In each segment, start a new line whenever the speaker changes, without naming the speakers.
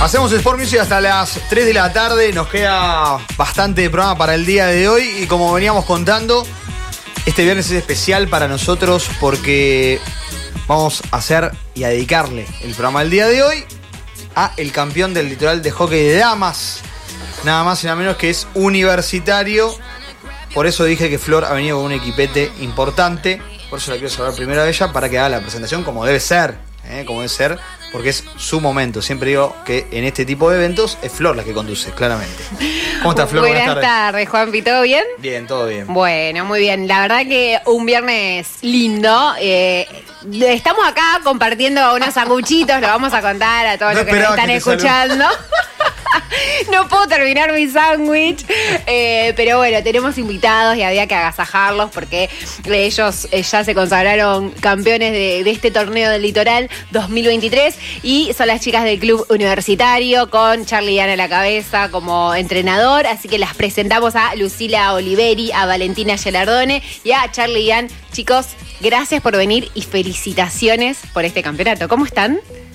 Hacemos Sport Music hasta las 3 de la tarde. Nos queda bastante de programa para el día de hoy. Y como veníamos contando, este viernes es especial para nosotros porque vamos a hacer y a dedicarle el programa del día de hoy a el campeón del litoral de hockey de damas. Nada más y nada menos que es Universitario. Por eso dije que Flor ha venido con un equipete importante. Por eso la quiero saludar primero a ella para que haga la presentación como debe ser. Como debe ser, porque es su momento. Siempre digo que en este tipo de eventos es Flor la que conduce, claramente. ¿Cómo estás, Flor?
Buenas tardes, Juanpi, ¿todo bien?
Bien, todo bien.
Bueno, muy bien. La verdad que un viernes lindo. Estamos acá compartiendo unos sanguchitos, lo vamos a contar a todos los que nos están escuchando. No puedo terminar mi sándwich, pero bueno, tenemos invitados y había que agasajarlos porque ellos ya se consagraron campeones de este torneo del litoral 2023 y son las chicas del club universitario con Charly Ian a la cabeza como entrenador, así que las presentamos a Lucila Oliveri, a Valentina Gelardone y a Charly Ian. Chicos, gracias por venir y felicitaciones por este campeonato. ¿Cómo están?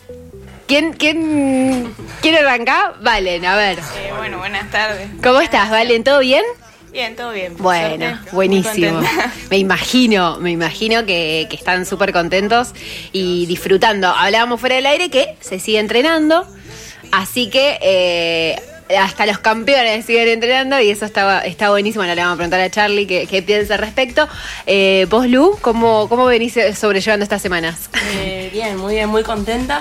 ¿Quién arranca? Valen, a ver.
Bueno, buenas tardes.
¿Cómo estás, Valen? ¿Todo bien?
Bien, todo bien.
Bueno, buenísimo. Me imagino que están súper contentos y disfrutando. Hablábamos fuera del aire que se sigue entrenando, así que hasta los campeones siguen entrenando y eso está buenísimo. Ahora le vamos a preguntar a Charly qué piensa al respecto. Vos, Lu, ¿cómo venís sobrellevando estas semanas?
Bien, muy contenta.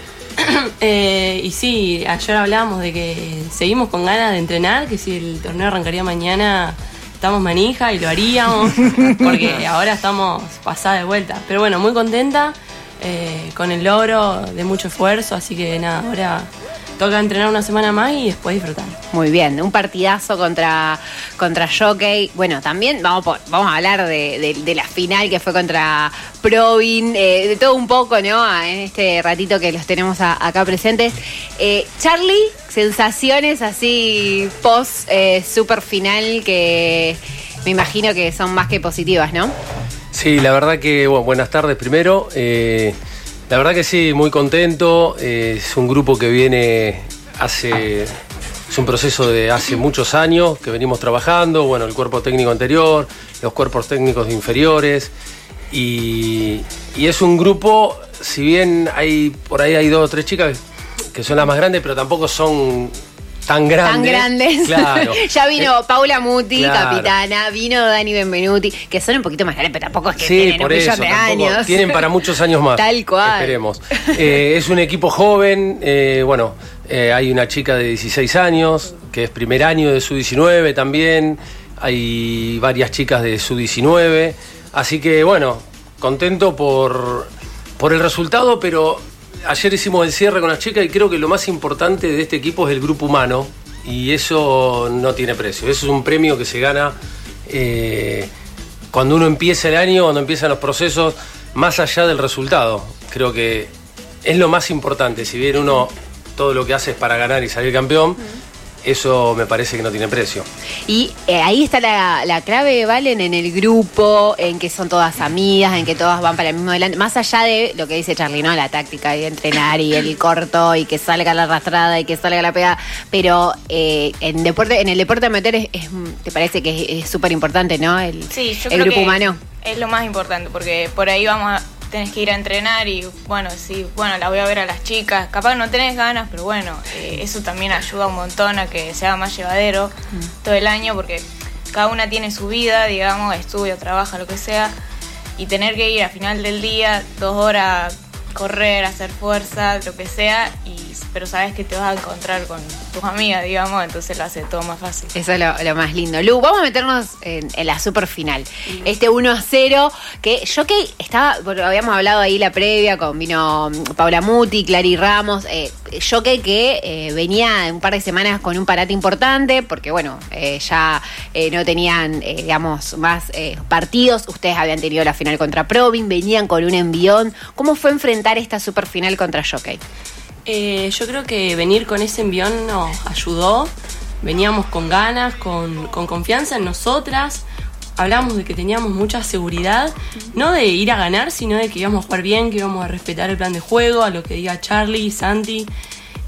Y sí, ayer hablábamos de que seguimos con ganas de entrenar, que si el torneo arrancaría mañana estamos manija y lo haríamos, porque ahora estamos pasada de vuelta. Pero bueno, muy contenta con el logro de mucho esfuerzo, así que nada, ahora toca entrenar una semana más y después disfrutar.
Muy bien, un partidazo contra Jockey. Bueno, también vamos a hablar de la final que fue contra Provin, de todo un poco, ¿no? En este ratito que los tenemos acá presentes. Charly, sensaciones así post super final que me imagino que son más que positivas, ¿no?
Sí, la verdad que, bueno, buenas tardes primero. La verdad que sí, muy contento. Es un grupo que viene es un proceso de hace muchos años que venimos trabajando. Bueno, el cuerpo técnico anterior, los cuerpos técnicos inferiores. Y es un grupo, si bien por ahí hay 2 o 3 chicas que son las más grandes, pero tampoco son tan grandes. Claro.
Ya vino Paula Muti, claro, capitana, vino Dani Benvenuti, que son un poquito más grandes, pero tampoco es que tienen un millón de años.
Tienen para muchos años más.
Tal cual.
Esperemos. Es un equipo joven, hay una chica de 16 años, que es primer año de Sub-19 también, hay varias chicas de Sub-19, así que bueno, contento por el resultado, pero ayer hicimos el cierre con las chicas y creo que lo más importante de este equipo es el grupo humano y eso no tiene precio. Eso es un premio que se gana cuando uno empieza el año, cuando empiezan los procesos, más allá del resultado. Creo que es lo más importante. Si bien uno todo lo que hace es para ganar y salir campeón, eso me parece que no tiene precio. Y
ahí está la clave, Valen, en el grupo, en que son todas amigas, en que todas van para el mismo delante, más allá de lo que dice Charly, ¿no? La táctica de entrenar y el corto y que salga la arrastrada y que salga la pegada, pero en el deporte amateur ¿te parece que es súper importante, ¿no?
Sí, yo
el
creo
grupo
que
humano
es lo más importante, porque por ahí tenés que ir a entrenar y la voy a ver a las chicas, capaz no tenés ganas, pero bueno, eso también ayuda un montón a que sea más llevadero todo el año, porque cada una tiene su vida, digamos, estudia, trabaja, lo que sea, y tener que ir al final del día 2 horas, correr, hacer fuerza, lo que sea, pero sabes que te vas a encontrar con tus amigas, digamos, entonces lo hace todo más fácil.
Eso es lo más lindo. Lu, vamos a meternos en la super final. Este 1-0, que Jockey porque habíamos hablado ahí la previa, vino Paula Muti, Clary Ramos, Jockey que venía un par de semanas con un parate importante, porque bueno, ya no tenían, más partidos. Ustedes habían tenido la final contra Provin, venían con un envión. ¿Cómo fue enfrentar esta super final contra Jockey?
Yo creo que venir con ese envión nos ayudó. Veníamos con ganas, con confianza en nosotras. Hablábamos de que teníamos mucha seguridad, no de ir a ganar, sino de que íbamos a jugar bien, que íbamos a respetar el plan de juego, a lo que diga Charly, Santi.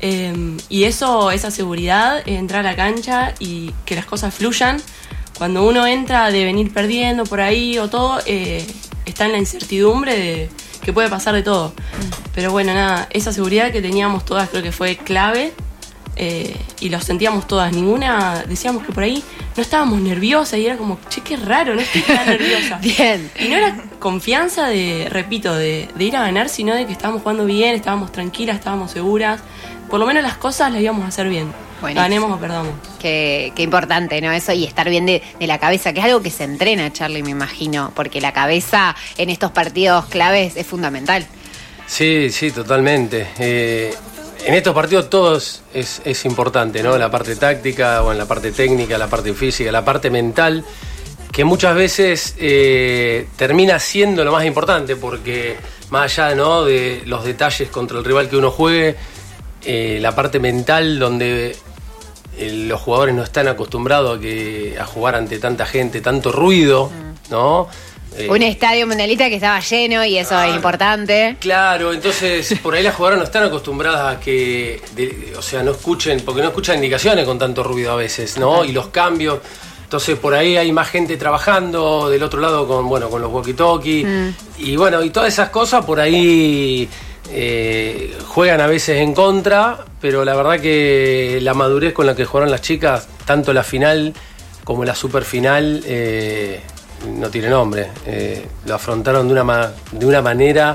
Y esa seguridad, entrar a la cancha y que las cosas fluyan. Cuando uno entra de venir perdiendo por ahí o todo, está en la incertidumbre de que puede pasar de todo. Pero bueno, nada, esa seguridad que teníamos todas creo que fue clave. Y lo sentíamos todas, ninguna decíamos que por ahí no estábamos nerviosas y era como, che, qué raro, no estoy tan nerviosa.
Bien.
Y no era confianza de ir a ganar, sino de que estábamos jugando bien, estábamos tranquilas, estábamos seguras. Por lo menos las cosas las íbamos a hacer bien. Buenísimo. Ganemos o perdamos.
Qué importante, ¿no? Eso, y estar bien de la cabeza, que es algo que se entrena, Charly, me imagino, porque la cabeza en estos partidos claves es fundamental.
Sí, totalmente. En estos partidos todo es importante, ¿no? La parte táctica, bueno, la parte técnica, la parte física, la parte mental, que muchas veces termina siendo lo más importante, porque más allá, ¿no?, de los detalles contra el rival que uno juegue, la parte mental donde los jugadores no están acostumbrados a jugar ante tanta gente, tanto ruido, ¿no?
Un estadio mundialista que estaba lleno y eso es importante.
Claro, entonces por ahí las jugadoras no están acostumbradas a que, no escuchen, porque no escuchan indicaciones con tanto ruido a veces, ¿no? Y los cambios. Entonces por ahí hay más gente trabajando del otro lado con los walkie-talkie. Y bueno, y todas esas cosas por ahí juegan a veces en contra, pero la verdad que la madurez con la que jugaron las chicas, tanto la final como la superfinal, no tiene nombre. Lo afrontaron de una manera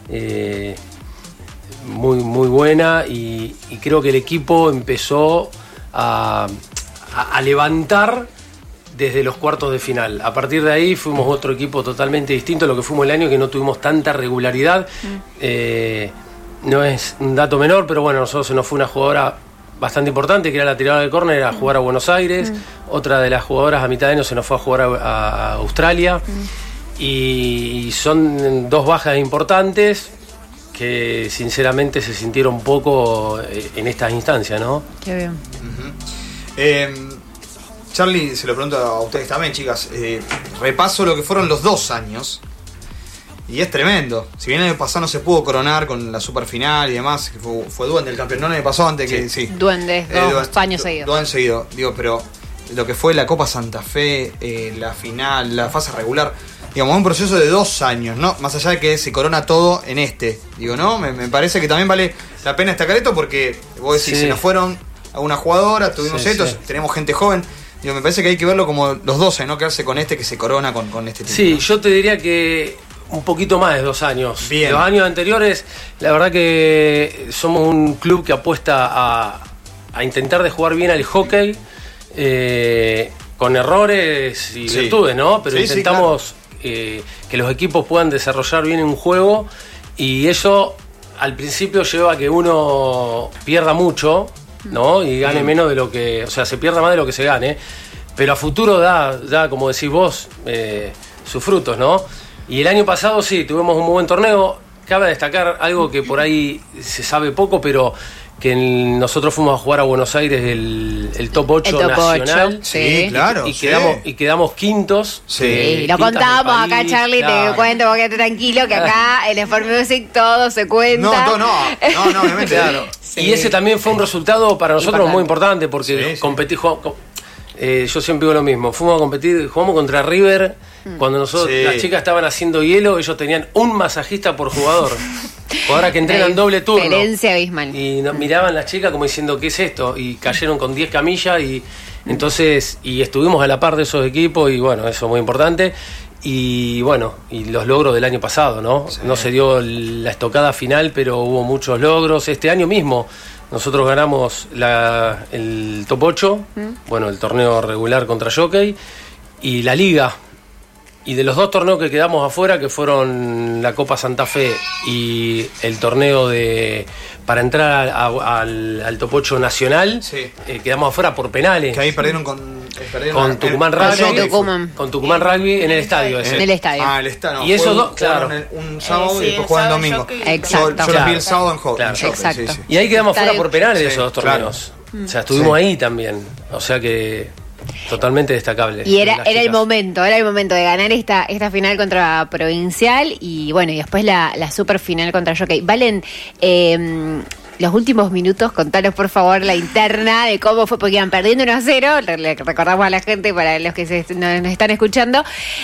muy, muy buena y creo que el equipo empezó a levantar desde los cuartos de final. A partir de ahí fuimos otro equipo totalmente distinto a lo que fuimos el año, que no tuvimos tanta regularidad. No es un dato menor, pero bueno, a nosotros se nos fue una jugadora bastante importante, que era la tiradora de córner, a jugar a Buenos Aires. Otra de las jugadoras a mitad de año se nos fue a jugar a Australia. Y son dos bajas importantes que sinceramente se sintieron poco en estas instancias, ¿no?
Qué bien.
Charly, se lo pregunto a ustedes también, chicas. Repaso lo que fueron los 2 años. Y es tremendo. Si bien el año pasado no se pudo coronar con la superfinal y demás, que fue Duende el campeón. No, el año pasado antes que sí.
Duende, 2 años seguidos.
2 años seguidos. Digo, pero lo que fue la Copa Santa Fe, la final, la fase regular, digamos, un proceso de 2 años, ¿no? Más allá de que se corona todo en este. Digo, ¿no? Me parece que también vale la pena destacar esto porque vos decís, se nos fueron algunas jugadoras, tuvimos tenemos gente joven. Digo, me parece que hay que verlo como los 12, no quedarse con este que se corona con este título.
Sí, yo te diría que un poquito más de 2 años.
Bien.
Los años anteriores, la verdad que somos un club que apuesta a intentar de jugar bien al hockey, con errores y virtudes, ¿no? Pero intentamos que los equipos puedan desarrollar bien un juego, y eso al principio lleva a que uno pierda mucho, ¿no? Y gane menos de lo que... O sea, se pierda más de lo que se gane. Pero a futuro da como decís vos, sus frutos, ¿no? Y el año pasado sí, tuvimos un muy buen torneo. Cabe destacar algo que por ahí se sabe poco, pero que nosotros fuimos a jugar a Buenos Aires el top 8 nacional.
8, sí,
claro.
Y quedamos quintos.
Sí, lo contamos acá, Charly, claro. Te cuento, porque tranquilo que acá en Sport Music todo se cuenta.
No, obviamente.
Claro. Sí. Y ese también fue un resultado para nosotros muy importante, porque yo siempre digo lo mismo, fuimos a competir, jugamos contra River, cuando nosotros las chicas estaban haciendo hielo, ellos tenían un masajista por jugador. Ahora que entrenan doble turno.
Diferencia abismal.
Y nos miraban las chicas como diciendo, ¿qué es esto? Y cayeron con 10 camillas y entonces estuvimos a la par de esos equipos, y bueno, eso es muy importante. Y bueno, y los logros del año pasado, ¿no? Sí. No se dio la estocada final, pero hubo muchos logros. Este año mismo nosotros ganamos el top 8, bueno, el torneo regular contra Jockey y la liga. Y de los 2 torneos que quedamos afuera, que fueron la Copa Santa Fe y el torneo para entrar al top 8 nacional, quedamos afuera por penales.
Que ahí perdieron con
Tucumán Rugby. Con Tucumán Rugby en el estadio ese.
En el estadio.
El estadio.
Y esos 2, claro.
Un sábado y después juegan domingo.
Exacto.
Yo los vi el sábado en Jockey.
Exacto.
Y ahí quedamos fuera por penales de esos 2 torneos. Claro. O sea, estuvimos ahí también. O sea que totalmente destacable.
Y era el momento de ganar esta final contra Provincial y bueno, y después la super final contra Jockey. Valen, los últimos minutos, contanos por favor la interna de cómo fue, porque iban perdiendo 1-0, le recordamos a la gente para los que nos están escuchando,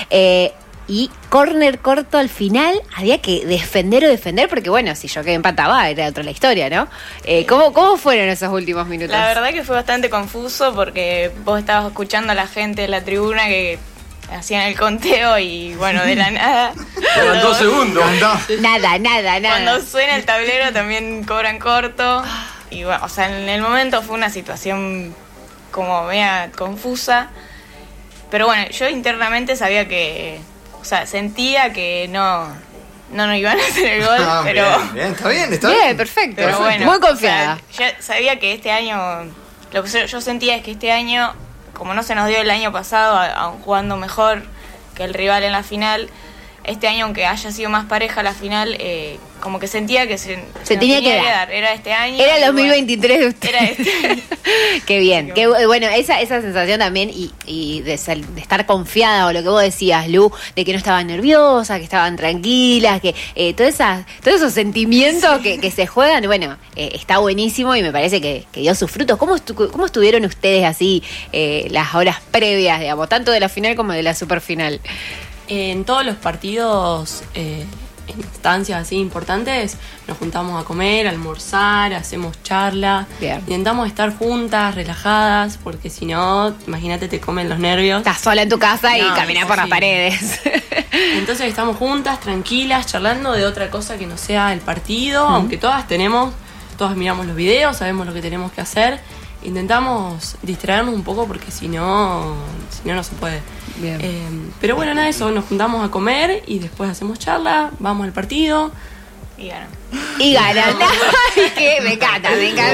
y córner corto al final, había que defender, porque bueno, si yo que empataba era otra la historia, ¿no? ¿Cómo fueron esos últimos minutos?
La verdad que fue bastante confuso porque vos estabas escuchando a la gente de la tribuna que hacían el conteo y bueno, de la nada.
Eran 2 segundos.
Nada.
Cuando suena el tablero también cobran corto. Y bueno, o sea, en el momento fue una situación como media confusa. Pero bueno, yo internamente sabía que, o sea, sentía que no iban a hacer el gol, pero...
Bien, está bien.
Perfecto.
Pero bueno,
muy confiada.
O sea, ya sabía que este año, lo que yo sentía es que este año, como no se nos dio el año pasado, aun jugando mejor que el rival en la final, este año, aunque haya sido más pareja la final, como que sentía que se
tenía que dar.
Era este año.
Era el 2023 de ustedes.
Era este año.
Qué bien. Qué bueno, esa sensación también y de estar confiada, o lo que vos decías, Lu, de que no estaban nerviosas, que estaban tranquilas, que todos esos sentimientos que se juegan, bueno, está buenísimo y me parece que dio sus frutos. ¿Cómo estuvieron ustedes así las horas previas, digamos, tanto de la final como de la superfinal?
En todos los partidos, en instancias así importantes, nos juntamos a comer, a almorzar, hacemos charla.
Bien.
Intentamos estar juntas, relajadas, porque si no, imagínate, te comen los nervios.
Estás sola en tu casa y caminar por las paredes.
Entonces estamos juntas, tranquilas, charlando de otra cosa que no sea el partido, aunque todas miramos los videos, sabemos lo que tenemos que hacer. Intentamos distraernos un poco porque si no se puede.
Bien.
Pero bueno, nada de eso, nos juntamos a comer y después hacemos charla, vamos al partido.
Y ganan.
Y ganan. Que me encanta.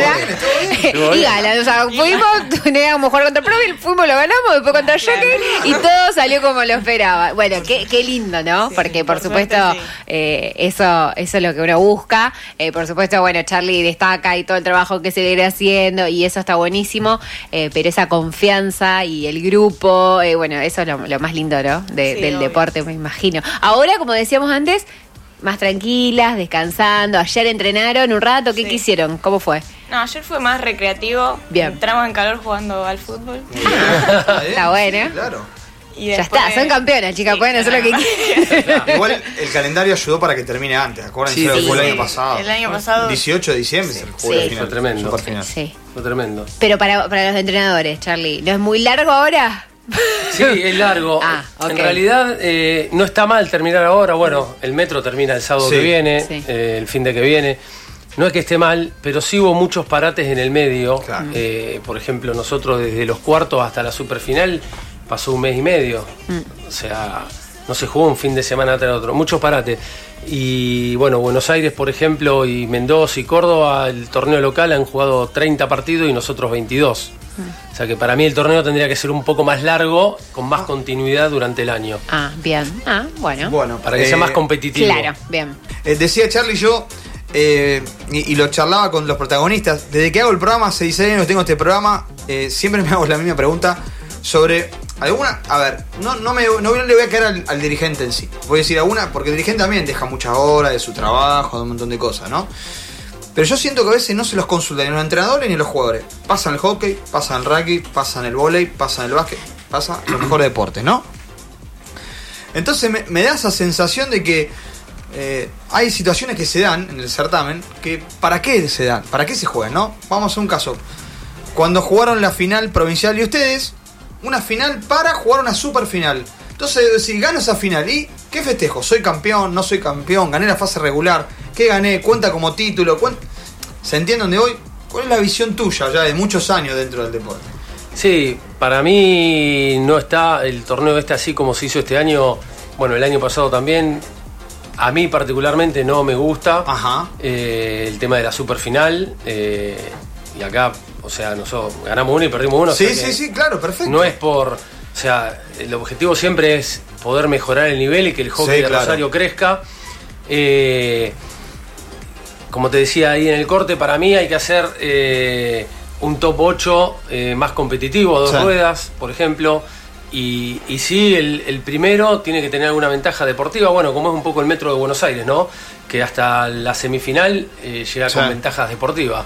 Y ganan. O sea, íbamos a jugar contra el Provi, fuimos, lo ganamos, después contra el Jockey y todo salió como lo esperaba. Bueno, qué lindo, ¿no?
Sí,
porque por supuesto,
suerte,
eso es lo que uno busca. Por supuesto, bueno, Charly destaca y todo el trabajo que se le irá haciendo y eso está buenísimo. Pero esa confianza y el grupo, bueno, eso es lo más lindo, ¿no? Del deporte, me imagino. Ahora, como decíamos antes, más tranquilas, descansando. Ayer entrenaron un rato. ¿Qué hicieron? ¿Cómo fue?
No, ayer fue más recreativo.
Bien.
Entramos en calor jugando al fútbol.
Está bueno.
Sí, claro.
Y
Ya
después...
está, son campeonas, chicas, pueden hacer lo que quieran.
Igual el calendario ayudó para que termine antes. Acuérdense lo que fue el año pasado.
El año pasado.
18 de diciembre se jugó la final.
Fue tremendo.
Superfinal.
Sí.
Fue tremendo.
Pero para los entrenadores, Charly, ¿no es muy largo ahora?
Sí, es largo.
Ok.
En realidad no está mal terminar ahora. Bueno, el metro termina el sábado que viene, el fin de que viene. No es que esté mal, pero sí hubo muchos parates en el medio.
Claro.
Por ejemplo, nosotros desde los cuartos hasta la superfinal pasó 1 mes y medio. O sea, no se jugó un fin de semana tras otro. Muchos parates. Y bueno, Buenos Aires, por ejemplo, y Mendoza y Córdoba, el torneo local han jugado 30 partidos y nosotros 22. O sea que para mí el torneo tendría que ser un poco más largo, con más continuidad durante el año.
Bien.
Bueno,
Para que sea más competitivo.
Claro, bien.
Decía Charly, yo, y lo charlaba con los protagonistas, desde que hago el programa, hace 16 años tengo este programa, siempre me hago la misma pregunta sobre alguna... A ver, no le voy a caer al dirigente en sí. Voy a decir alguna, porque el dirigente también deja muchas horas de su trabajo, de un montón de cosas, ¿no? Pero yo siento que a veces no se los consultan ni los entrenadores ni los jugadores. Pasan el hockey, pasan el rugby, pasan el vóley, pasan el básquet, pasan los mejores deportes, ¿no? Entonces me da esa sensación de que hay situaciones que se dan en el certamen que ¿para qué se dan? ¿Para qué se juegan, no? Vamos a un caso. Cuando jugaron la final provincial y ustedes, una final para jugar una superfinal. Entonces, si gano esa final, ¿y qué festejo? ¿Soy campeón? ¿No soy campeón? ¿Gané la fase regular? ¿Qué gané? ¿Cuenta como título? ¿Se entiende dónde voy? ¿Cuál es la visión tuya ya de muchos años dentro del deporte?
Sí, para mí no está el torneo así como se hizo este año. Bueno, el año pasado también. A mí particularmente no me gusta.
Ajá.
El tema de la superfinal. Y acá, o sea, nosotros ganamos uno y perdimos uno.
Sí, claro, perfecto.
No es por... O sea, el objetivo siempre es poder mejorar el nivel y que el hockey de Rosario crezca. Como te decía ahí en el corte, para mí hay que hacer un top 8 más competitivo, 2 ruedas, por ejemplo. Y sí, el primero tiene que tener alguna ventaja deportiva, bueno, como es un poco el Metro de Buenos Aires, ¿no? Que hasta la semifinal llega con ventajas deportivas.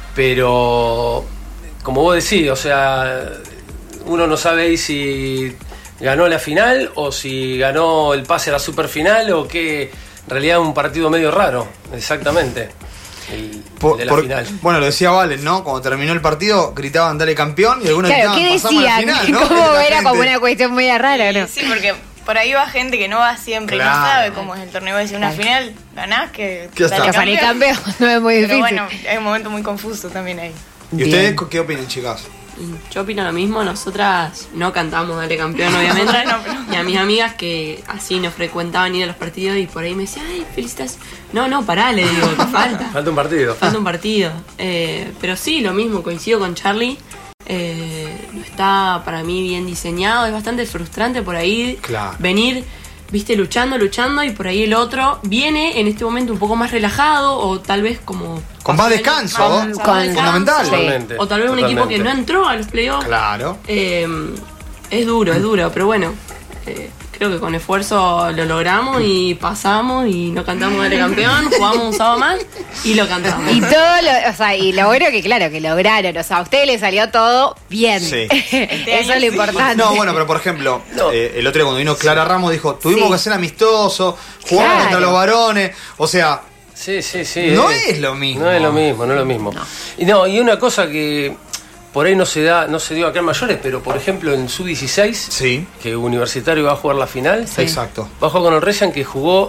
Pero, como vos decís, o sea, uno no sabe ahí si ganó la final o si ganó el pase a la superfinal o que en realidad es un partido medio raro, exactamente. El de la final.
Bueno, lo decía Valen, ¿no? Cuando terminó el partido gritaban dale campeón y algunos
claro,
gritaban
¿qué
pasamos a la
decían?
final, ¿no?
¿Cómo era como una cuestión muy rara, no?
Sí, porque por ahí va gente que no va siempre
Claro.
y no sabe cómo es el torneo. Si una final ganás, que
Ya está.
Que salí campeón, no es muy difícil.
Pero bueno, hay un momento muy confuso también ahí.
¿Y
Bien.
ustedes qué opinan, chicas?
Yo opino lo mismo, nosotras no cantamos Dale Campeón, obviamente.
No, pero-
Y a mis amigas que así nos frecuentaban ir a los partidos y por ahí me decían, ay, felicitas. No, pará, le digo, te falta.
Falta un partido.
Falta un partido. Pero sí, lo mismo, coincido con Charlie. No está para mí bien diseñado, es bastante frustrante por ahí
Claro.
venir, viste, luchando y por ahí el otro viene en este momento un poco más relajado o tal vez como...
Con más descanso,
Con-
fundamental.
sí.
Totalmente,
O tal vez un equipo que
totalmente.
no entró a los playoffs.
Claro.
Es duro, pero bueno, creo que con esfuerzo lo logramos y pasamos y no cantamos Dale Campeón, jugamos un sábado más y lo cantamos.
Y y lo bueno que claro, que lograron, o sea, a ustedes les salió todo bien.
Sí.
Eso es lo importante.
No, bueno, pero por ejemplo,
No.
el otro día cuando vino Clara Ramos dijo, tuvimos
Sí.
que ser amistosos, jugamos
Claro.
contra los varones, o sea,
Sí.
No es lo mismo.
No es lo mismo. Y una cosa que por ahí no se dio acá en mayores, pero por ejemplo en Sub-16,
sí,
que Universitario va a jugar la final,
exacto.
va a jugar con el Reyes que jugó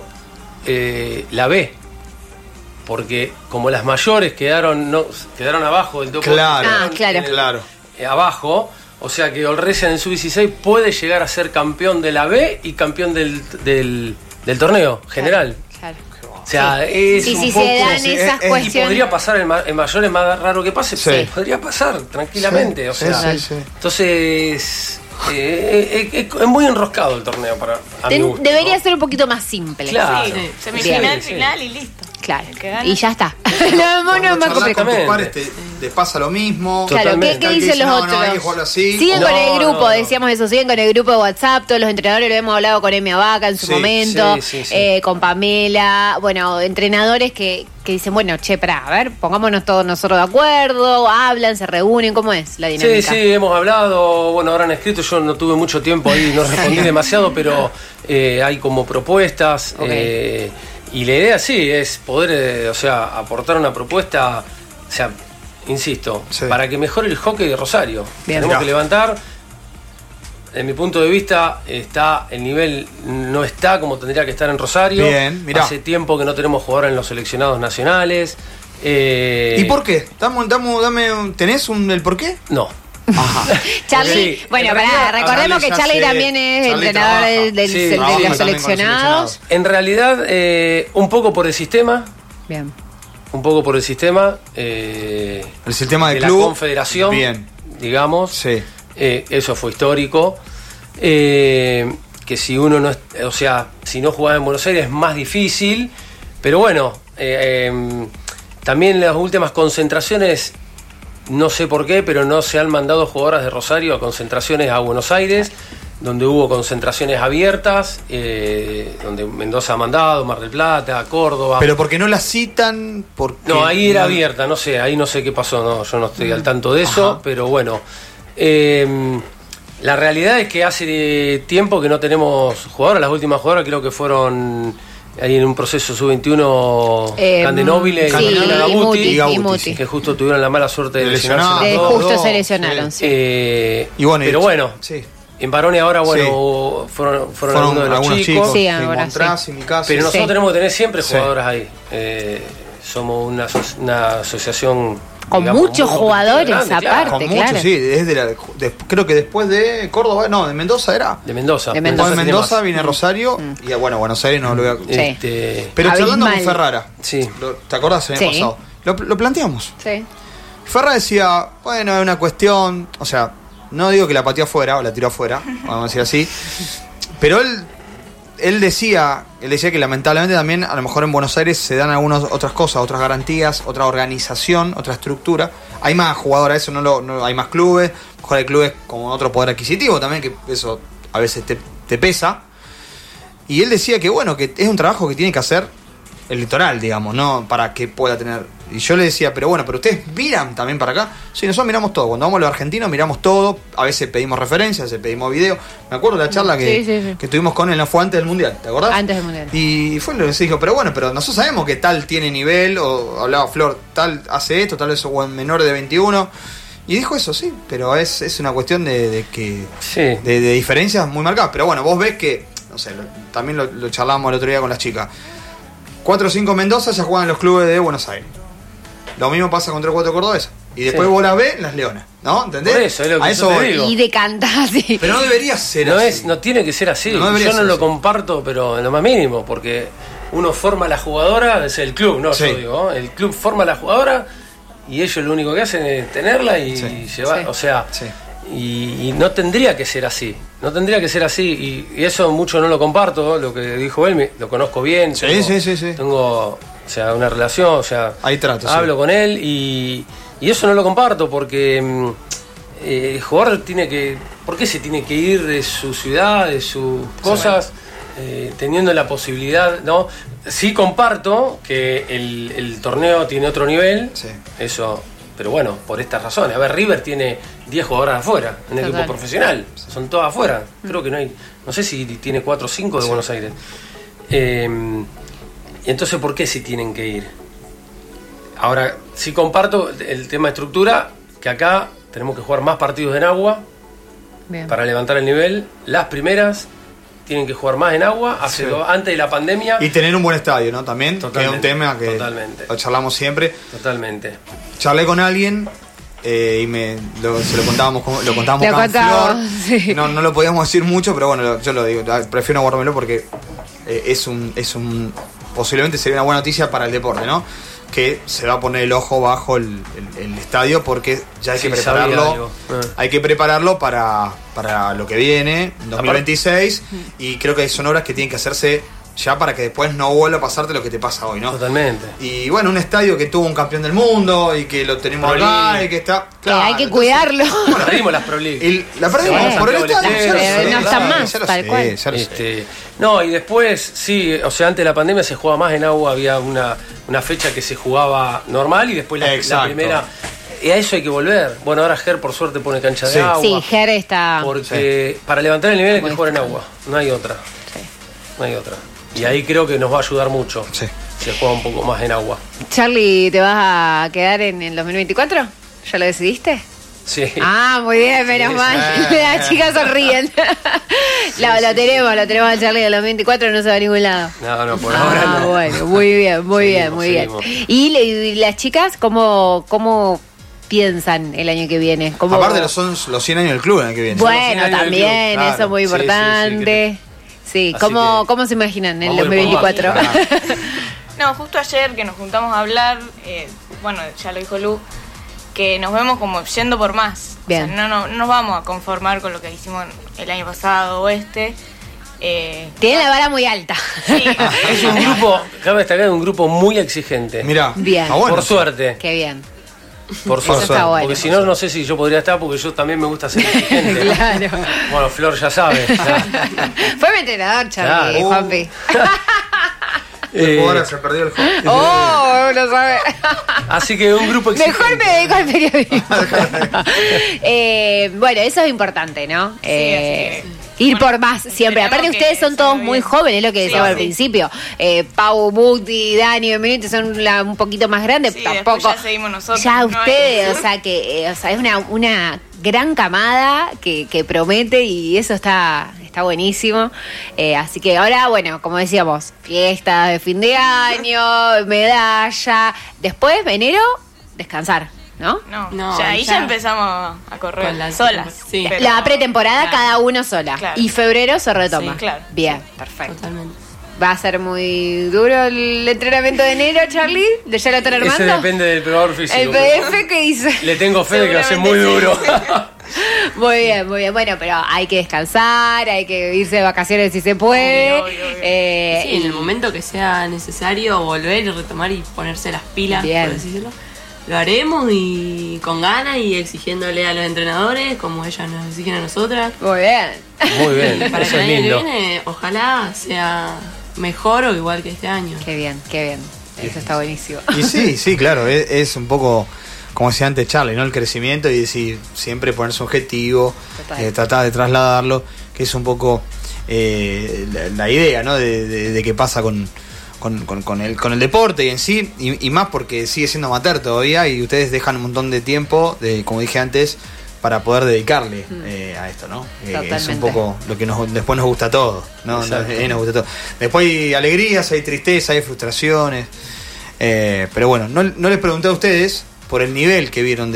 la B. Porque como las mayores quedaron abajo del top,
Claro,
Ah, claro.
claro.
abajo, o sea que Olresian en Sub-16 puede llegar a ser campeón de la B y campeón del torneo general.
Claro.
O sea, es
Sí,
un
sí,
poco...
se dan
sí,
esas
Y
cuestiones.
podría pasar en mayores, más raro que pase,
Sí.
podría pasar tranquilamente.
Sí,
o sea,
sí, sí.
Entonces, es muy enroscado el torneo a mi gusto,
Debería
¿no?
ser un poquito más simple.
Claro.
Sí, semifinal,
Bien.
final y listo.
Claro.
El que gana.
Y ya está. no,
Cuando
no, más
charlas con
complicado.
tus pares te pasa lo mismo.
Claro,
Totalmente.
¿qué
Te
dicen los
no,
otros?
hay que jugarlo así.
Siguen
No,
con el grupo,
no.
decíamos eso, siguen con el grupo de WhatsApp, todos los entrenadores lo hemos hablado con Emi Abaca en su
Sí,
momento,
sí.
con Pamela, bueno, entrenadores que dicen, bueno, a ver, pongámonos todos nosotros de acuerdo, hablan, se reúnen, ¿cómo es la dinámica?
Sí, hemos hablado, bueno, ahora han escrito, yo no tuve mucho tiempo ahí, no respondí demasiado, pero hay como propuestas,
Ok.
y la idea sí es poder, aportar una propuesta, o sea, insisto,
Sí.
para que mejore el hockey de Rosario.
Bien.
Tenemos
Mirá.
que levantar, en mi punto de vista, el nivel no está como tendría que estar en Rosario.
Bien, mirá.
Hace tiempo que no tenemos jugadores en los seleccionados nacionales.
¿Y por qué? ¿Tenés el por qué?
No.
Ajá.
Charlie,
Sí,
bueno,
en realidad,
recordemos que
ya
Charlie
sé,
también es
Charlie
entrenador
trabaja.
Sí,
de
trabaja
los
también
con
seleccionados.
En realidad, un poco por el sistema,
Bien.
El sistema de
la
club.
confederación,
Bien.
digamos,
Sí.
eso fue histórico, que si uno no, si no jugaba en Buenos Aires es más difícil, pero bueno, también las últimas concentraciones, no sé por qué, pero no se han mandado jugadoras de Rosario a concentraciones a Buenos Aires, donde hubo concentraciones abiertas, donde Mendoza ha mandado, Mar del Plata, Córdoba.
Pero porque no la citan, porque
No, ahí era abierta, no sé, ahí no sé qué pasó, no, yo no estoy al tanto de eso,
Ajá.
pero bueno. La realidad es que hace tiempo que no tenemos jugadoras, las últimas jugadoras creo que fueron ahí en un proceso sub-21 Candenóbile
sí,
y Gabuti,
y
Gabuti,
Muti.
sí.
que justo tuvieron la mala suerte de
Lesionados.
lesionarse.
De
los dos.
justo
dos,
se lesionaron,
sí.
sí.
Y
bueno,
pero bueno,
sí.
en varones ahora, bueno, fueron algunos de los
algunos
chicos.
Sí, ahora
Montrás y Mikasa.
Pero nosotros
Sí.
tenemos que tener siempre
Sí.
jugadoras ahí. Somos una asociación
Con
digamos,
muchos
muy
jugadores
grande,
aparte.
claro,
Con
claro.
muchos, sí. Creo que después de Córdoba, no, de Mendoza era.
de Mendoza.
De
Después de
tiene
Mendoza
más.
viene Rosario y bueno, Buenos Aires no lo voy a...
Sí.
Pero charlando con
Abismal.
Ferrara,
Sí.
¿te acordás el año
Sí.
pasado? Lo planteamos.
Sí.
Ferrara decía, bueno, es una cuestión, o sea, no digo que la pateó afuera o la tiró afuera, vamos a decir así, pero él él decía que lamentablemente también a lo mejor en Buenos Aires se dan algunas otras cosas, otras garantías, otra organización, otra estructura. Hay más jugadores, eso no hay más clubes, a lo mejor hay clubes con otro poder adquisitivo también, que eso a veces te pesa. Y él decía que bueno, que es un trabajo que tiene que hacer el litoral, digamos, ¿no? Para que pueda tener. Y yo le decía, pero ustedes miran también para acá. Sí, nosotros miramos todo. Cuando vamos a los argentinos miramos todo. A veces pedimos referencias, a veces pedimos videos. Me acuerdo de la charla que tuvimos con él, no fue antes del Mundial, ¿te acordás?
Antes del Mundial.
Y fue lo que se dijo, pero nosotros sabemos que tal tiene nivel, o hablaba Flor, tal hace esto, tal vez o menor de 21. Y dijo eso, sí, pero es una cuestión de que de diferencias muy marcadas. Pero bueno, vos ves que, no sé, también lo charlamos el otro día con las chicas. 4 o 5 Mendoza ya juegan en los clubes de Buenos Aires. Lo mismo pasa con 3 o 4 Cordobesas. Y después vos las ves, las Leonas, ¿no? ¿Entendés?
Por eso es lo que yo te digo.
Y de cantar, sí.
Pero no debería ser así.
No tiene que ser así.
No
yo no lo comparto, pero en lo más mínimo, porque uno forma a la jugadora, es el club, ¿no? Yo digo, ¿no? El club forma a la jugadora y ellos lo único que hacen es tenerla y llevar, o sea... Sí. Y no tendría que ser así. No tendría que ser así. Y eso mucho no lo comparto. Lo que dijo él, lo conozco bien.
Sí.
Tengo, una relación,
hay trato,
hablo con él y eso no lo comparto porque el jugador tiene que... ¿Por qué se tiene que ir de su ciudad, de sus cosas, teniendo la posibilidad, ¿no? Sí comparto que el torneo tiene otro nivel. Sí. Eso... Pero bueno, por estas razones. A ver, River tiene 10 jugadoras afuera, en el equipo profesional. Son todas afuera. Creo que no hay... No sé si tiene 4 o 5 de Buenos Aires. Entonces, ¿por qué si tienen que ir? Ahora, sí comparto el tema de estructura, que acá tenemos que jugar más partidos en agua para levantar el nivel. Las primeras tienen que jugar más en agua, antes de la pandemia.
Y tener un buen estadio, ¿no? También, que es un tema que lo charlamos siempre.
Totalmente.
Charlé con alguien y se lo contábamos con Flor. Sí. No lo podíamos decir mucho, pero bueno, yo lo digo, prefiero no guardármelo porque posiblemente sería una buena noticia para el deporte, ¿no? Que se va a poner el ojo bajo el estadio porque ya hay que prepararlo. Hay que prepararlo para lo que viene, 2026, y creo que son obras que tienen que hacerse ya para que después no vuelva a pasarte lo que te pasa hoy, ¿no?
Totalmente.
Y bueno, un estadio que tuvo un campeón del mundo y que lo tenemos acá y que está...
Claro, hay que cuidarlo.
Bueno, perdimos las Pro League.
La perdimos por el estadio.
No están más, tal cual.
No, y después, sí, o sea, antes de la pandemia se jugaba más en agua, había una fecha que se jugaba normal y después la primera... Y a eso hay que volver. Bueno, ahora Ger por suerte pone cancha de agua.
Sí, Ger está...
Porque para levantar el nivel hay que jugar en agua. No hay otra. No hay otra. Y ahí creo que nos va a ayudar mucho. Sí. Se juega un poco más en agua.
Charlie, ¿te vas a quedar en el 2024? ¿Ya lo decidiste?
Sí.
Ah, muy bien, menos mal. Las chicas sonríen. Lo tenemos a Charlie del 2024, no se va a ningún lado.
No, por ahora no.
Bueno, muy bien. ¿Y las chicas cómo piensan el año que viene?
Aparte son los 100 años del club el año que viene.
Bueno, también, eso es muy importante. Sí, ¿cómo se imaginan en el 2024?
No, justo ayer que nos juntamos a hablar, ya lo dijo Lu, que nos vemos como yendo por más.
Bien.
O sea, no nos vamos a conformar con lo que hicimos el año pasado o
Tiene la vara muy alta.
Sí.
Es un grupo, cabe destacar, un grupo muy exigente.
Mirá,
bien.
Por suerte.
Qué bien.
Por suerte.
Está bueno.
Porque si no sé si yo podría estar, porque yo también me gusta ser exigente.
Claro.
Bueno, Flor ya sabe.
Fue mi entrenador, Charlie, Juanpi.
Ahora se perdió el juego.
No sabe.
Así que un grupo exigente.
Mejor me dedico al periodismo. Bueno, eso es importante, ¿no? Ir por más siempre. Aparte ustedes son todos muy jóvenes, lo que decíamos al principio. Pau, Muti, Dani, Benvenute son un poquito más grandes. Tampoco.
Ya seguimos nosotros.
Ya ustedes, o sea que es una gran camada que promete y eso está buenísimo. Así que ahora, bueno, como decíamos, fiesta de fin de año, medalla. Después, enero, descansar. ¿No?
No, ahí ya empezamos a correr solas.
Sí. La pretemporada cada uno sola.
Claro.
Y febrero se retoma.
Sí, claro.
Bien, perfecto.
Totalmente.
¿Va a ser muy duro el entrenamiento de enero, Charlie? ¿Ya lo están armando?
Ese depende del preparador físico.
¿El PDF qué dice?
Le tengo fe de que va a ser muy duro.
Muy bien, muy bien. Bueno, pero hay que descansar, hay que irse de vacaciones si se puede.
Obvio. Sí, en el momento que sea necesario volver y retomar y ponerse las pilas,
Bien.
por decirlo, lo haremos y con ganas y exigiéndole a los entrenadores como ellas nos exigen a nosotras.
Muy bien.
Muy bien,
Para
eso
el
es
año que
lindo.
viene, ojalá sea mejor o igual que este año.
Qué bien, qué bien. Eso está buenísimo.
Y sí, claro, es un poco, como decía antes Charlie, ¿no? El crecimiento y decir, siempre ponerse un objetivo,
Total.
tratar de trasladarlo, que es un poco la idea, ¿no? De qué pasa con el deporte y en sí, y más porque sigue siendo amateur todavía y ustedes dejan un montón de tiempo, como dije antes, para poder dedicarle a esto, ¿no? Es un
Totalmente.
poco lo que después nos gusta a todos, ¿no? Nos gusta a todos. Después hay alegrías, hay tristeza, hay frustraciones, pero bueno, no les pregunté a ustedes por el nivel que vieron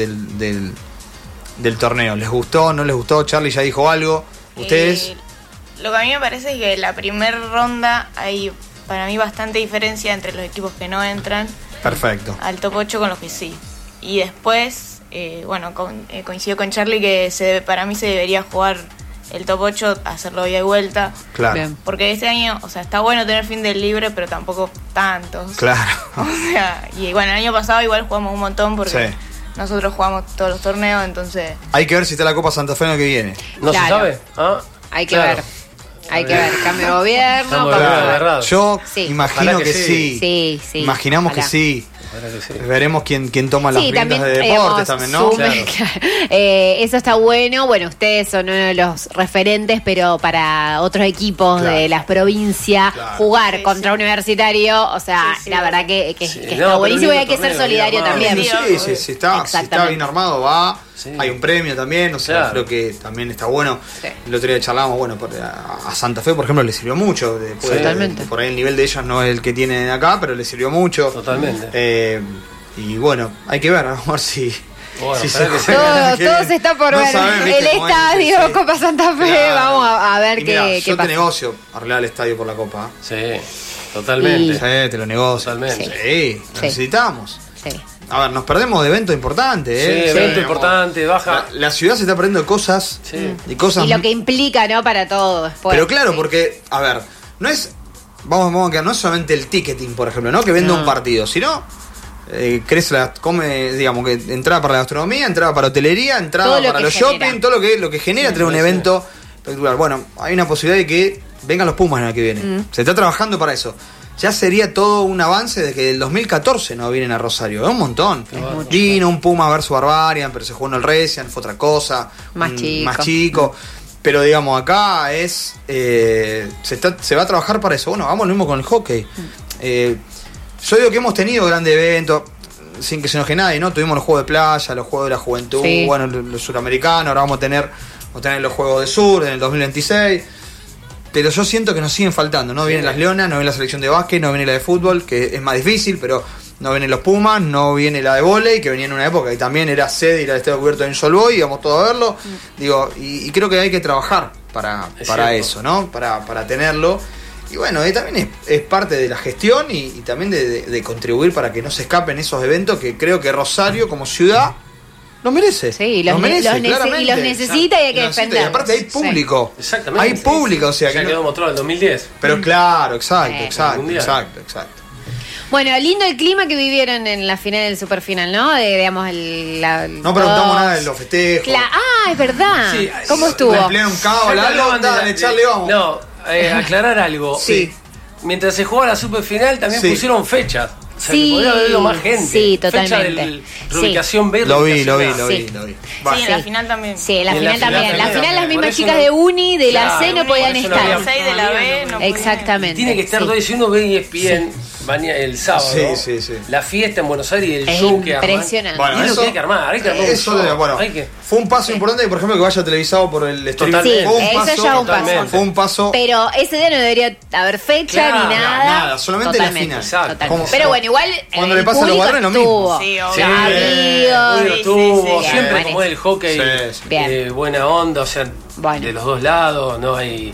del torneo. ¿Les gustó? ¿No les gustó? Charlie ya dijo algo. ¿Ustedes?
Lo que a mí me parece es que la primera ronda hay para mí bastante diferencia entre los equipos que no entran
Perfecto.
al top 8 con los que sí. Y después, coincido con Charlie que para mí se debería jugar el top 8, hacerlo ida y vuelta.
Claro.
Bien.
Porque este año, o sea, está bueno tener fin del libre, pero tampoco tantos.
Claro.
O sea, y bueno, el año pasado igual jugamos un montón porque
Sí.
nosotros jugamos todos los torneos, entonces...
Hay que ver si está la Copa Santa Fe el año que viene.
¿No
Claro.
se sabe? ¿Ah?
Hay que
Claro.
ver. Hay que ver. Cambio de gobierno.
Estamos
vamos a
hablando de
ver.
verdad.
Yo
Sí.
imagino
Ojalá
que
que
sí.
Sí, sí.
Imaginamos
Ojalá.
que sí.
Ojalá que sí.
Veremos quién toma las
Sí,
riendas
también,
de deportes
digamos,
también, ¿no?
sume, claro. Eso está bueno. Bueno, ustedes son uno de los referentes, pero para otros equipos
Claro.
de las provincias,
Claro.
jugar
Sí,
contra
sí.
universitario, o sea,
Sí, sí.
la verdad que
Sí,
está
no, pero
buenísimo y hay
lindo
que ser
torneo,
solidario
bien armado.
también.
Sí, si está
Exactamente.
bien armado, va.
Sí.
Hay un premio también, o sea,
Claro.
creo que también está bueno.
Sí.
El otro día charlábamos, bueno, a Santa Fe, por ejemplo, le sirvió mucho. Después,
Sí.
Totalmente.
Por ahí el nivel de ellos no es el que tienen acá, pero le sirvió mucho.
Totalmente.
Y bueno, hay que ver, a ver si...
Bueno,
si
ojalá que
juega
sí.
el año que
Todo
viene.
se está por
No
ver.
sabés, ¿viste?
El
Como es,
estadio,
sí.
Copa Santa Fe,
Claro.
vamos a ver
Y mirá,
qué
yo te
pasa.
negocio arreglar el estadio por la Copa.
Sí, totalmente.
Sí, te lo negocio.
Totalmente.
Sí, lo
Sí.
necesitamos.
Sí.
A ver, nos perdemos de eventos importantes,
Sí,
¿eh?
evento
digamos,
importante, baja.
La ciudad se está perdiendo cosas
Sí.
y cosas.
Y lo que implica, ¿no? Para todo después.
Pero claro,
Sí.
porque, a ver, no es. Vamos a quedar, no es solamente el ticketing, por ejemplo, ¿no? Que vende un partido, sino. Crece digamos que entrada para la gastronomía, entrada para hotelería, entrada
Todo lo
para
que
los
genera.
shopping, todo lo que genera tener un
sí.
evento espectacular. Bueno, hay una posibilidad de que vengan los Pumas el año que viene. Se está trabajando para eso. Ya sería todo un avance de que el 2014 no vienen a Rosario. Es un montón. Vino un Puma versus Barbarian, pero se jugó en el Recian, fue otra cosa.
Más chico.
Más chico. Pero digamos, acá es se va a trabajar para eso. Bueno, vamos lo mismo con el hockey. Yo digo que hemos tenido grandes eventos, sin que se enoje nadie, ¿no? Tuvimos los Juegos de Playa, los Juegos de la Juventud,
Sí.
bueno, los suramericanos, ahora vamos a tener los Juegos de Sur en el 2026. Pero yo siento que nos siguen faltando. No vienen las Leonas, no viene la selección de básquet, no viene la de fútbol, que es más difícil, pero no vienen los Pumas, no viene la de vóley, que venía en una época que también era sede y la estadio cubierto de un solo boy, íbamos todos a verlo. Digo, y creo que hay que trabajar para
cierto.
eso, ¿no? Para tenerlo. Y bueno, también es parte de la gestión y también de contribuir para que no se escapen esos eventos que creo que Rosario como ciudad los merece.
Sí,
los merece,
y
claramente.
los necesita y hay que
Los necesita.
defender.
Y aparte hay público.
Exactamente.
Hay público, o sea
ya
que
quedó
no-
mostrado en el 2010.
pero claro, exacto,
Sí.
exacto,
Mundial.
exacto.
Bueno, lindo el clima que vivieron en la final del superfinal, ¿no?
No preguntamos nada de los festejos.
Es verdad.
Sí,
¿Cómo
Le
estuvo?
emplearon un cabo,
Ya que hablaban de
dale,
la-
Charlie, vamos.
No, aclarar algo.
Sí.
Mientras se jugaba la superfinal también
Sí.
pusieron fechas. O sea,
Sí,
que podría haberlo más gente.
sí,
Fecha
totalmente.
del reubicación B.
Lo vi,
reubicación A.
Sí.
lo vi.
Sí, en la final también.
Sí, en la
Y en
final
la final
también. La
también.
final las
Por
mismas
eso
chicas
no-
de Uni, de la
Claro,
C no
por
podían
eso no
estar.
había-
Seis de la B no podían.
Exactamente.
Tiene que estar
sí.
todo. Y si uno ve ESPN el sábado,
Sí, sí.
la fiesta en Buenos Aires y el
Es
show que arman.
impresionante.
Bueno,
Y es lo
eso-
que hay que armar. Hay que armar un
Eso
show.
bueno,
Hay que-
fue un paso importante, por ejemplo, que vaya televisado por el streaming.
Totalmente.
Fue un
Sí, eso
paso,
ya es un paso.
Totalmente.
Fue un paso.
Pero ese día no debería haber fecha
Claro,
ni nada.
nada, solamente la
Totalmente,
final.
Exacto.
totalmente.
Como-
Pero bueno, igual.
Cuando
el
le pasa a los
público
varones, lo mismo.
estuvo.
Sí, obvio.
Sí,
Amigos.
obvio
Sí,
estuvo,
sí, sí.
siempre
Bien,
como es el hockey,
Sí, sí.
Bien.
buena onda, o sea,
Bueno.
de los dos lados, no hay,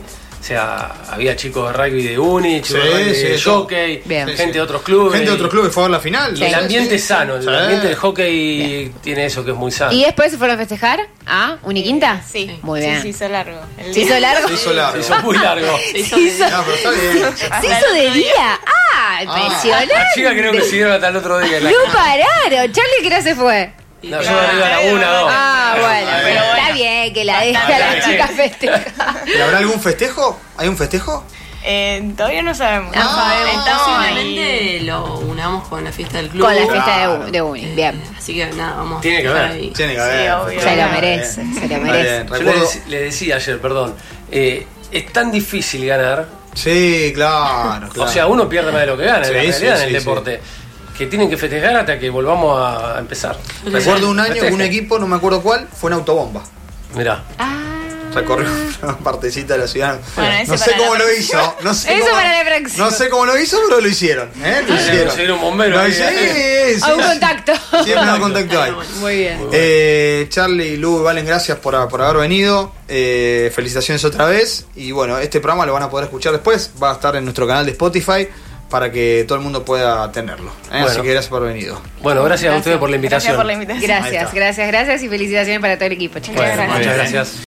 sea, había chicos de rugby de Uni, chicos de rugby de
todo.
hockey,
Bien.
gente de otros clubes.
Gente de otros clubes fue a ver la final.
Y el ambiente es sano, el
Sí.
ambiente del hockey tiene eso que es muy sano.
¿Y después se fueron a festejar? ¿Ah? ¿Uniquinta?
Sí.
Muy bien.
Sí, se hizo largo. El
¿Se
día.
hizo largo?
Se hizo largo.
Se hizo muy largo.
Se hizo,
No, pero está bien.
se hizo de día. ¡Ah! Impresionante.
Las chicas creo que siguieron hasta el otro día.
No pararon. Charlie, ¿qué hora se fue?
No, yo arriba a la 1, 2.
Ah, bueno,
pero
está
bueno.
bien que la deje a la chica festejar.
¿Y habrá algún festejo? ¿Hay un festejo?
Todavía no sabemos.
Posiblemente lo unamos con la fiesta del club.
Con la fiesta de Uni, bien.
Así que nada, vamos
Tiene que
a estar
ver.
ahí.
Tiene que haber.
obvio.
Se lo merece, se lo
Está
merece.
bien.
Yo
Recuerdo.
le decía ayer, perdón, es tan difícil ganar.
Sí, claro.
O sea, uno pierde más de lo que gana
Sí,
en la
sí,
realidad
sí,
en el
sí.
deporte. Que tienen que festejar hasta que volvamos a empezar.
Recuerdo un año que un
Festejen.
equipo, no me acuerdo cuál, fue una autobomba.
Mirá.
Recorrió una partecita de la ciudad.
Bueno, ese
No sé
para
cómo
la
lo hizo. No sé
Eso
cómo,
para la próxima.
No sé cómo lo hizo, pero lo hicieron. Lo
Hay que
hicieron.
conseguir un bombero
Lo
ahí.
hice- sí,
A un
sí.
contacto.
Siempre un contacto hay.
Muy bien.
Charlie, Lu y Valen, gracias por haber venido. Felicitaciones otra vez. Y bueno, este programa lo van a poder escuchar después. Va a estar en nuestro canal de Spotify para que todo el mundo pueda tenerlo.
Bueno.
Así que gracias por haber venido.
Bueno, gracias a ustedes por la
Gracias
invitación.
por la invitación.
Ahí
Gracias,
está.
gracias, gracias y felicitaciones para todo el equipo, chicos.
Bueno,
Muchas
muchas
gracias.
gracias.